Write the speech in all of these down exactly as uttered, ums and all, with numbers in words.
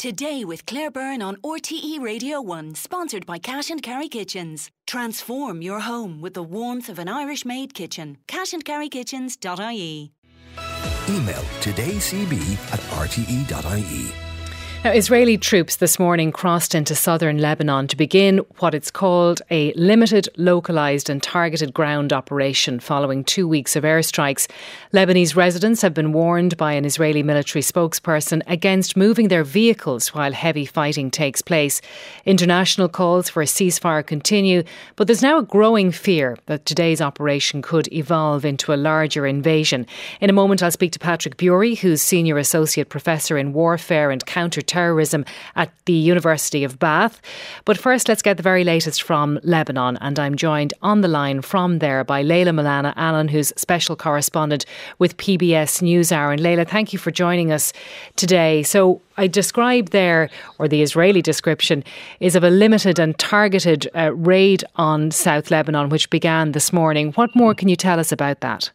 Today with Claire Byrne on R T E Radio one, sponsored by Cash and Carry Kitchens. Transform your home with the warmth of an Irish-made kitchen. cash and carry kitchens dot I E. Email todaycb at r t e dot i e. Now, Israeli troops this morning crossed into southern Lebanon to begin what it's called a limited, localised and targeted ground operation following two weeks of airstrikes. Lebanese residents have been warned by an Israeli military spokesperson against moving their vehicles while heavy fighting takes place. International calls for a ceasefire continue, but there's now a growing fear that today's operation could evolve into a larger invasion. In a moment, I'll speak to Patrick Bury, who's Senior Associate Professor in Warfare and Counter-Terrorism Terrorism at the University of Bath. But first, let's get the very latest from Lebanon, and I'm joined on the line from there by Leila Milana Allen, who's special correspondent with P B S NewsHour. And Leila, thank you for joining us today. So I described there, or the Israeli description is of a limited and targeted uh, raid on South Lebanon, which began this morning. What more can you tell us about that?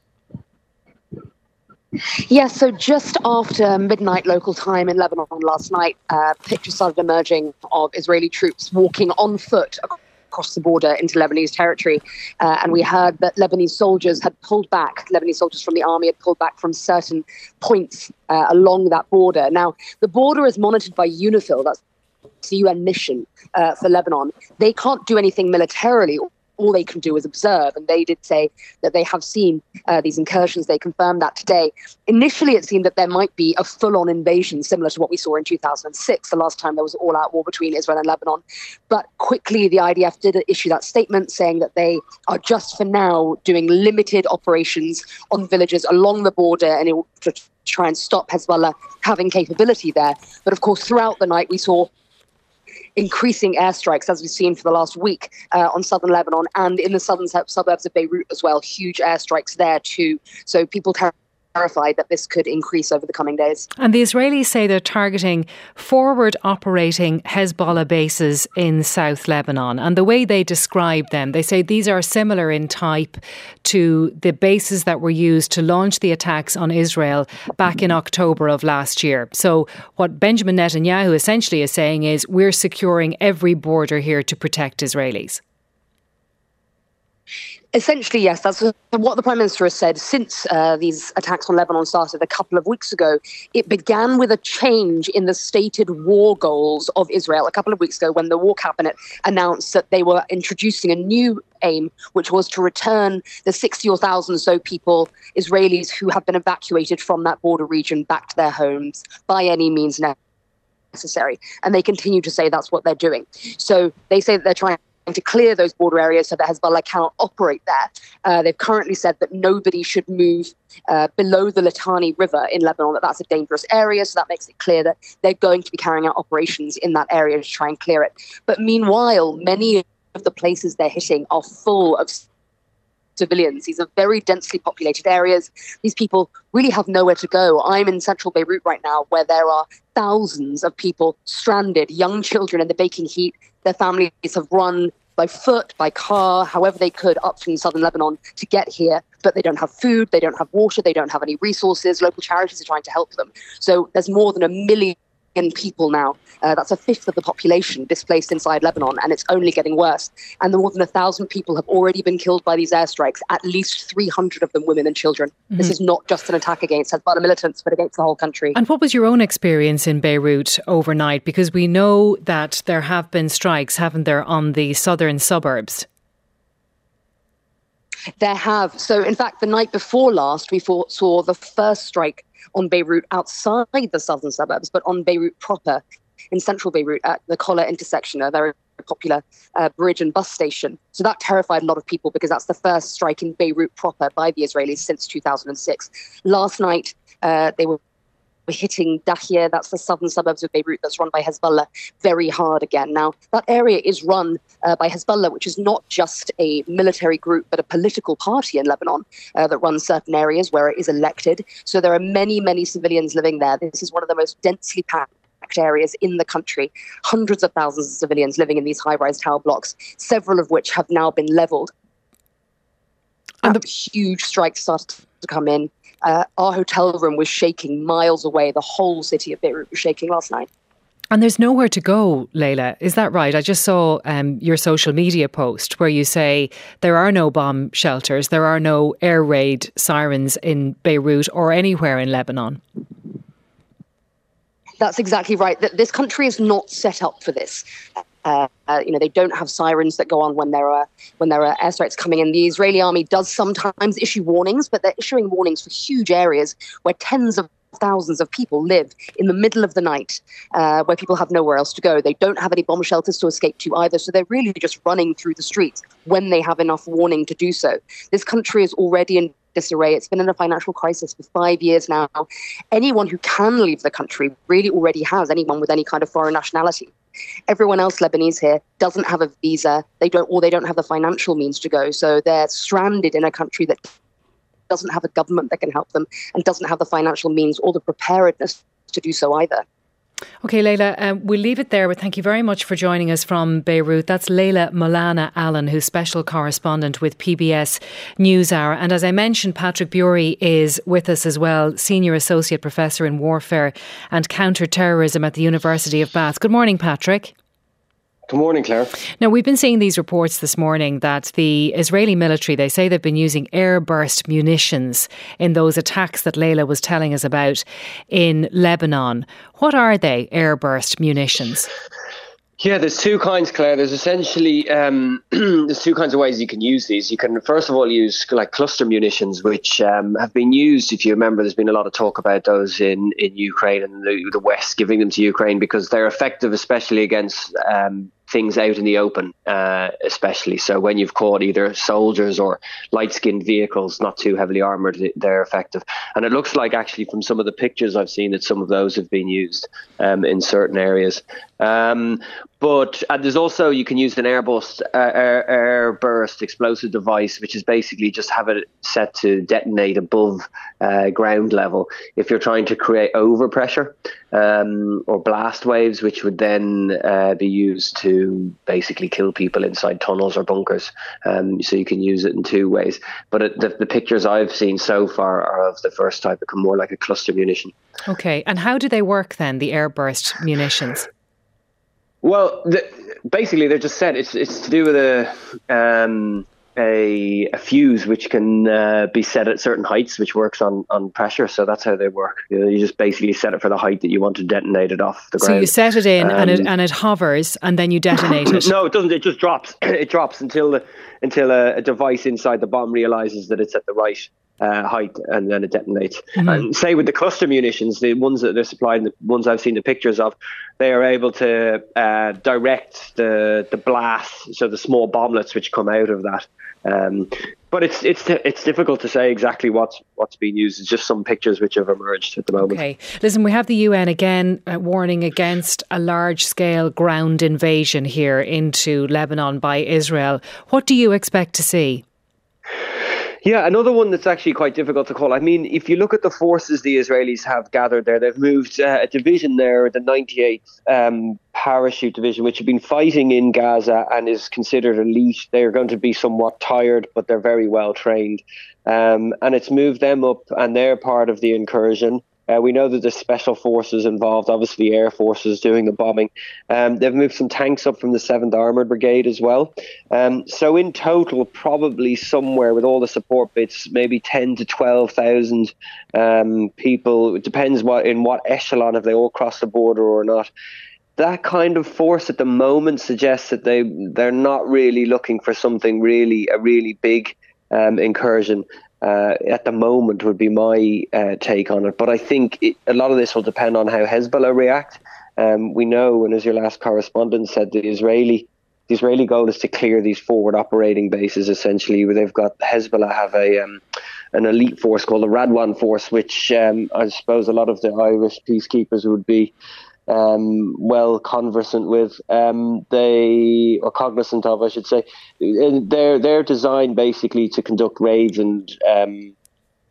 Yes, so just after midnight local time in Lebanon last night, uh, pictures started emerging of Israeli troops walking on foot across the border into Lebanese territory. Uh, and we heard that Lebanese soldiers had pulled back, Lebanese soldiers from the army had pulled back from certain points uh, along that border. Now, the border is monitored by UNIFIL, that's the U N mission uh, for Lebanon. They can't do anything militarily. All they can do is observe. And they did say that they have seen uh, these incursions. They confirmed that today. Initially, it seemed that there might be a full-on invasion, similar to what we saw in two thousand six, the last time there was an all-out war between Israel and Lebanon. But quickly, the I D F did issue that statement saying that they are just for now doing limited operations on villages along the border and it will to try and stop Hezbollah having capability there. But of course, throughout the night, we saw increasing airstrikes, as we've seen for the last week, uh, on southern Lebanon and in the southern suburbs of Beirut as well. Huge airstrikes there too. So people terrified that this could increase over the coming days. And the Israelis say they're targeting forward operating Hezbollah bases in South Lebanon. And the way they describe them, they say these are similar in type to the bases that were used to launch the attacks on Israel back in October of last year. So what Benjamin Netanyahu essentially is saying is we're securing every border here to protect Israelis. Essentially, yes, that's what the Prime Minister has said since uh, these attacks on Lebanon started a couple of weeks ago. It began with a change in the stated war goals of Israel a couple of weeks ago when the War Cabinet announced that they were introducing a new aim, which was to return the sixty or thousand or so people, Israelis who have been evacuated from that border region back to their homes by any means necessary. And they continue to say that's what they're doing. So they say that they're trying to clear those border areas so that Hezbollah cannot operate there. Uh, they've currently said that nobody should move uh, below the Litani River in Lebanon, that that's a dangerous area, so that makes it clear that they're going to be carrying out operations in that area to try and clear it. But meanwhile, many of the places they're hitting are full of civilians. These are very densely populated areas. These people really have nowhere to go. I'm in central Beirut right now, where there are thousands of people stranded, young children in the baking heat. Their families have run by foot, by car, however they could, up from southern Lebanon to get here. But they don't have food, they don't have water, they don't have any resources. Local charities are trying to help them. So there's more than a million people now. Uh, that's a fifth of the population displaced inside Lebanon, and it's only getting worse. And more than a thousand people have already been killed by these airstrikes, at least three hundred of them women and children. Mm-hmm. This is not just an attack against Hezbollah militants, but against the whole country. And what was your own experience in Beirut overnight? Because we know that there have been strikes, haven't there, on the southern suburbs? There have. So, in fact, the night before last, we saw the first strike on Beirut outside the southern suburbs, but on Beirut proper, in central Beirut at the Kola intersection, a very popular uh, bridge and bus station. So that terrified a lot of people because that's the first strike in Beirut proper by the Israelis since two thousand six. Last night, uh, they were hitting Dahia, that's the southern suburbs of Beirut that's run by Hezbollah, very hard again. Now, that area is run uh, by Hezbollah, which is not just a military group, but a political party in Lebanon uh, that runs certain areas where it is elected. So there are many, many civilians living there. This is one of the most densely packed areas in the country. Hundreds of thousands of civilians living in these high-rise tower blocks, several of which have now been leveled. And the huge strikes started to come in. Uh, our hotel room was shaking miles away. The whole city of Beirut was shaking last night. And there's nowhere to go, Leila. Is that right? I just saw um, your social media post where you say there are no bomb shelters, there are no air raid sirens in Beirut or anywhere in Lebanon. That's exactly right. That this country is not set up for this. Uh, uh, you know, they don't have sirens that go on when there are when there are airstrikes coming in. The Israeli army does sometimes issue warnings, but they're issuing warnings for huge areas where tens of thousands of people live in the middle of the night, uh, where people have nowhere else to go. They don't have any bomb shelters to escape to either, so they're really just running through the streets when they have enough warning to do so. This country is already in disarray. It's been in a financial crisis for five years now. Anyone who can leave the country really already has, anyone with any kind of foreign nationality. Everyone else Lebanese here doesn't have a visa. They don't, or they don't have the financial means to go. So they're stranded in a country that doesn't have a government that can help them and doesn't have the financial means or the preparedness to do so either. OK, Leila, um, we'll leave it there, but thank you very much for joining us from Beirut. That's Leila Molana Allen, who's special correspondent with P B S NewsHour. And as I mentioned, Patrick Bury is with us as well, Senior Associate Professor in Warfare and Counter-Terrorism at the University of Bath. Good morning, Patrick. Good morning, Claire. Now, we've been seeing these reports this morning that the Israeli military, they say they've been using airburst munitions in those attacks that Leila was telling us about in Lebanon. What are they, airburst munitions? Yeah, there's two kinds, Claire. There's essentially um, there's two kinds of ways you can use these. You can first of all use like cluster munitions, which um, have been used. If you remember, there's been a lot of talk about those in, in Ukraine and the, the West giving them to Ukraine because they're effective, especially against um, things out in the open, uh, especially. So when you've caught either soldiers or light-skinned vehicles, not too heavily armoured, they're effective. And it looks like actually from some of the pictures I've seen that some of those have been used um, in certain areas. Um, but and there's also, you can use an airburst, uh, air, air burst explosive device, which is basically just have it set to detonate above uh, ground level if you're trying to create overpressure um, or blast waves, which would then uh, be used to basically kill people inside tunnels or bunkers. Um, so you can use it in two ways. But it, the, the pictures I've seen so far are of the first type, become more like a cluster munition. Okay. And how do they work then, the airburst munitions? Well, the, basically, they're just set. It's it's to do with a um, a, a fuse which can uh, be set at certain heights, which works on, on pressure. So that's how they work. You know, you just basically set it for the height that you want to detonate it off the ground. So you set it in, um, and it and it hovers, and then you detonate it. No, it doesn't. It just drops. It drops until the, until a, a device inside the bomb realizes that it's at the right Uh, height, and then it detonates. Mm-hmm. And say with the cluster munitions, the ones that they're supplying, the ones I've seen the pictures of, they are able to uh, direct the the blast, so the small bomblets which come out of that. Um, but it's it's it's difficult to say exactly what's what's being used. It's just some pictures which have emerged at the moment. Okay, listen, we have the U N again uh, warning against a large-scale ground invasion here into Lebanon by Israel. What do you expect to see? Yeah, another one that's actually quite difficult to call. I mean, if you look at the forces the Israelis have gathered there, they've moved uh, a division there, the ninety-eighth um, Parachute Division, which have been fighting in Gaza and is considered elite. They're going to be somewhat tired, but they're very well trained. Um, and it's moved them up, and they're part of the incursion. Uh, we know that there's special forces involved, obviously air forces doing the bombing. Um, they've moved some tanks up from the seventh Armoured Brigade as well. Um, so in total, probably somewhere with all the support bits, maybe ten to twelve thousand um, people. It depends what in what echelon, if they all cross the border or not. That kind of force at the moment suggests that they, they're not really looking for something really, a really big um, incursion. Uh, at the moment would be my uh, take on it. But I think it, a lot of this will depend on how Hezbollah react. Um, we know, and as your last correspondent said, the Israeli the Israeli goal is to clear these forward operating bases, essentially, where they've got Hezbollah have a um, an elite force called the Radwan Force, which um, I suppose a lot of the Irish peacekeepers would be Um, well conversant with, um, they or cognizant of, I should say. They're they're designed basically to conduct raids and um,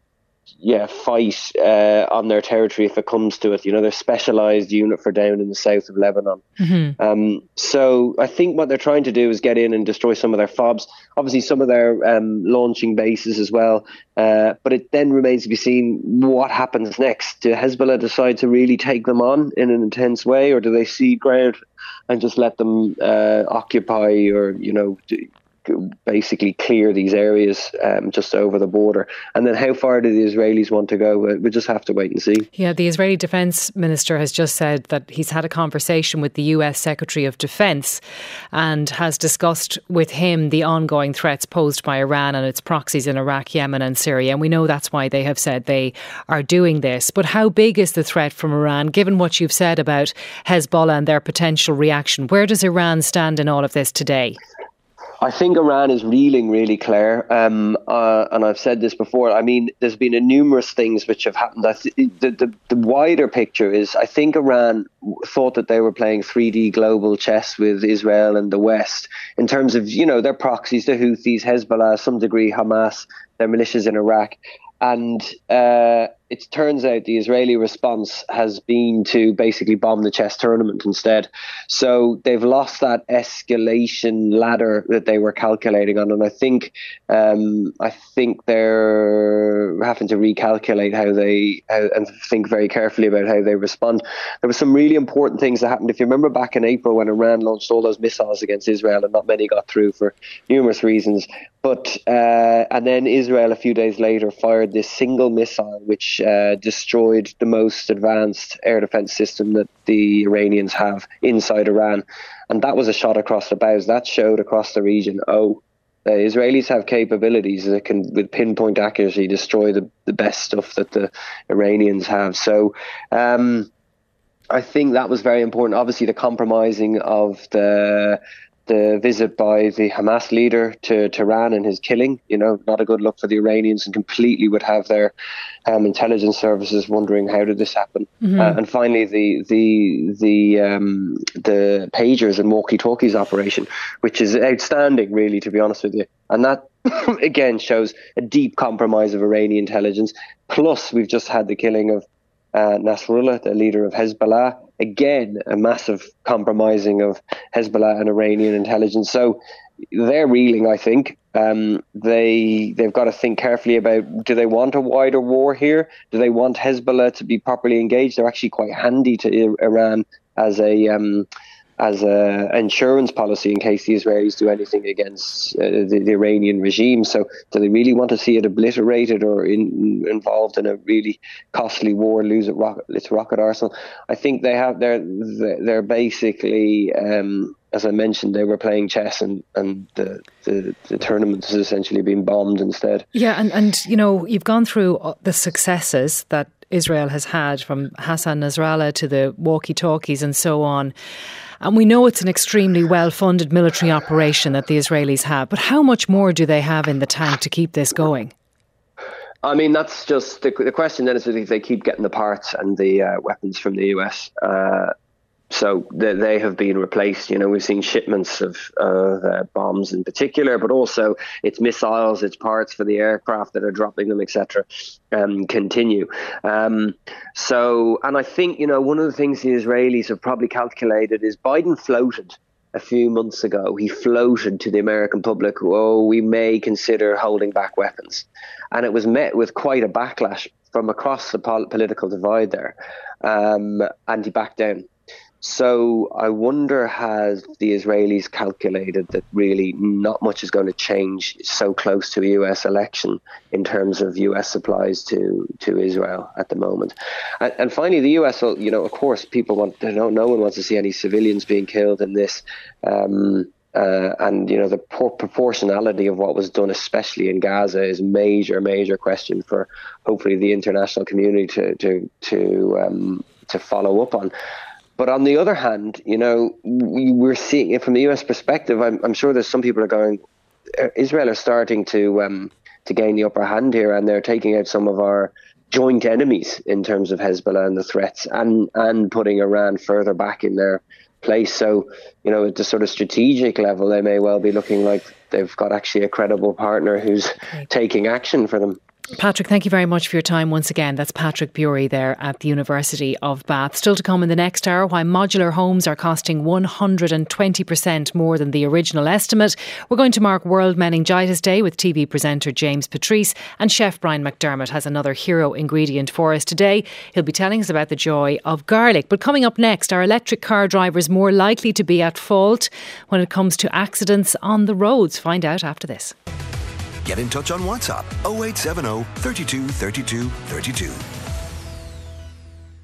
yeah, fight uh, on their territory if it comes to it. You know, they're specialised unit for down in the south of Lebanon. Mm-hmm. Um, so I think what they're trying to do is get in and destroy some of their FOBs, obviously some of their um, launching bases as well. Uh, but it then remains to be seen what happens next. Do Hezbollah decide to really take them on in an intense way, or do they cede ground and just let them uh, occupy or, you know, basically clear these areas um, just over the border? And then how far do the Israelis want to go? We'll just have to wait and see. Yeah, the Israeli Defence Minister has just said that he's had a conversation with the U S Secretary of Defence and has discussed with him the ongoing threats posed by Iran and its proxies in Iraq, Yemen and Syria. And we know that's why they have said they are doing this. But how big is the threat from Iran, given what you've said about Hezbollah and their potential reaction? Where does Iran stand in all of this today? I think Iran is reeling, really, Claire. Um, uh, and I've said this before. I mean, there's been a numerous things which have happened. I th- the, the, the wider picture is, I think Iran thought that they were playing three D global chess with Israel and the West in terms of, you know, their proxies, the Houthis, Hezbollah, some degree Hamas, their militias in Iraq. And uh, it turns out the Israeli response has been to basically bomb the chess tournament instead. So they've lost that escalation ladder that they were calculating on. And I think um, I think they're having to recalculate how they how, and think very carefully about how they respond. There were some really important things that happened. If you remember back in April when Iran launched all those missiles against Israel, and not many got through for numerous reasons. But uh, and then Israel a few days later fired this single missile which uh, destroyed the most advanced air defense system that the Iranians have inside Iran. And that was a shot across the bows. That showed across the region, oh, the Israelis have capabilities that can, with pinpoint accuracy, destroy the, the best stuff that the Iranians have. So um, I think that was very important. Obviously, the compromising of the the visit by the Hamas leader to Tehran and his killing, you know, not a good look for the Iranians, and completely would have their um, intelligence services wondering how did this happen. Mm-hmm. Uh, and finally, the the the um, the pagers and walkie-talkies operation, which is outstanding, really, to be honest with you. And that again shows a deep compromise of Iranian intelligence. Plus, we've just had the killing of uh, Nasrallah, the leader of Hezbollah. Again, a massive compromising of Hezbollah and Iranian intelligence. So they're reeling, I think. Um, they, they've got to think carefully about, do they want a wider war here? Do they want Hezbollah to be properly engaged? They're actually quite handy to Iran as a um, as a insurance policy in case the Israelis do anything against uh, the, the Iranian regime. So do they really want to see it obliterated or in, involved in a really costly war, lose it rocket, its rocket arsenal? I think they have, they're, they're basically, um, as I mentioned, they were playing chess, and, and the, the, the tournament has essentially been bombed instead. Yeah, and, and you know, you've gone through the successes that Israel has had, from Hassan Nasrallah to the walkie-talkies and so on. And we know it's an extremely well-funded military operation that the Israelis have. But how much more do they have in the tank to keep this going? I mean, that's just the, the question then is if they keep getting the parts and the uh, weapons from the U S. Uh, so they, they have been replaced. You know, we've seen shipments of uh, bombs in particular, but also its missiles, its parts for the aircraft that are dropping them, et cetera, um, continue. Um, so, and I think, you know, one of the things the Israelis have probably calculated is Biden floated a few months ago. He floated to the American public, oh, we may consider holding back weapons. And it was met with quite a backlash from across the pol- political divide there. Um, and he backed down. So I wonder, has the Israelis calculated that really not much is going to change so close to a U S election in terms of U S supplies to, to Israel at the moment? And, and finally, the U S, will, you know, of course, people want to know, no one wants to see any civilians being killed in this. Um, uh, and, you know, the poor proportionality of what was done, especially in Gaza, is a major, major question for hopefully the international community to, to, to, um, to follow up on. But on the other hand, you know, we, we're seeing it from the U S perspective. I'm, I'm sure there's some people are going, Israel are starting to um, to gain the upper hand here, and they're taking out some of our joint enemies in terms of Hezbollah and the threats, and, and putting Iran further back in their place. So, you know, at the sort of strategic level, they may well be looking like they've got actually a credible partner who's right. taking action for them. Patrick, thank you very much for your time once again. That's Patrick Bury there at the University of Bath. Still to come in the next hour, why modular homes are costing one hundred twenty percent more than the original estimate. We're going to mark World Meningitis Day with T V presenter James Patrice, and chef Brian McDermott has another hero ingredient for us today. He'll be telling us about the joy of garlic. But coming up next, are electric car drivers more likely to be at fault when it comes to accidents on the roads? Find out after this. Get in touch on WhatsApp oh eight seven oh, three two, three two, three two.